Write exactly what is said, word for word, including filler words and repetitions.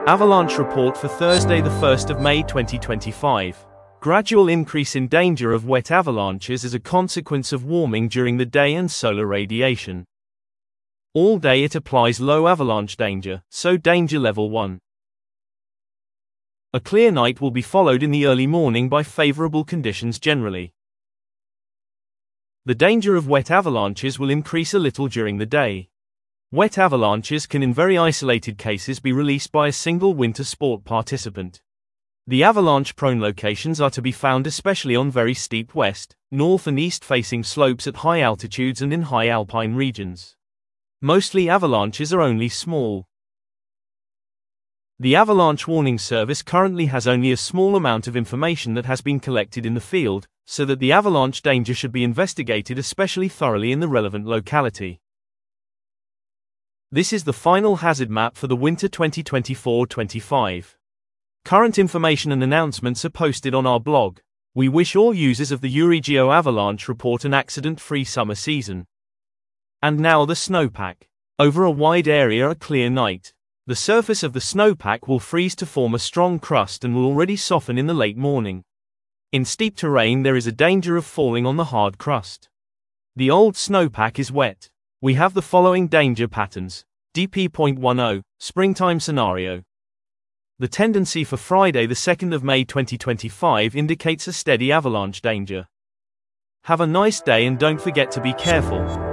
Avalanche report for Thursday the first of May twenty twenty-five. Gradual increase in danger of wet avalanches as a consequence of warming during the day and solar radiation. All day it applies low avalanche danger, so danger level one. A clear night will be followed in the early morning by favorable conditions generally. The danger of wet avalanches will increase a little during the day. Wet avalanches can in very isolated cases be released by a single winter sport participant. The avalanche-prone locations are to be found especially on very steep west, north and east-facing slopes at high altitudes and in high alpine regions. Mostly avalanches are only small. The Avalanche Warning Service currently has only a small amount of information that has been collected in the field, so that the avalanche danger should be investigated especially thoroughly in the relevant locality. This is the final hazard map for the winter twenty twenty-four twenty-five. Current information and announcements are posted on our blog. We wish all users of the Eurigeo Avalanche report an accident-free summer season. And now the snowpack. Over a wide area a clear night. The surface of the snowpack will freeze to form a strong crust and will already soften in the late morning. In steep terrain there is a danger of falling on the hard crust. The old snowpack is wet. We have the following danger patterns. D P point ten, springtime scenario. The tendency for Friday the second of May twenty twenty-five indicates a steady avalanche danger. Have a nice day and don't forget to be careful.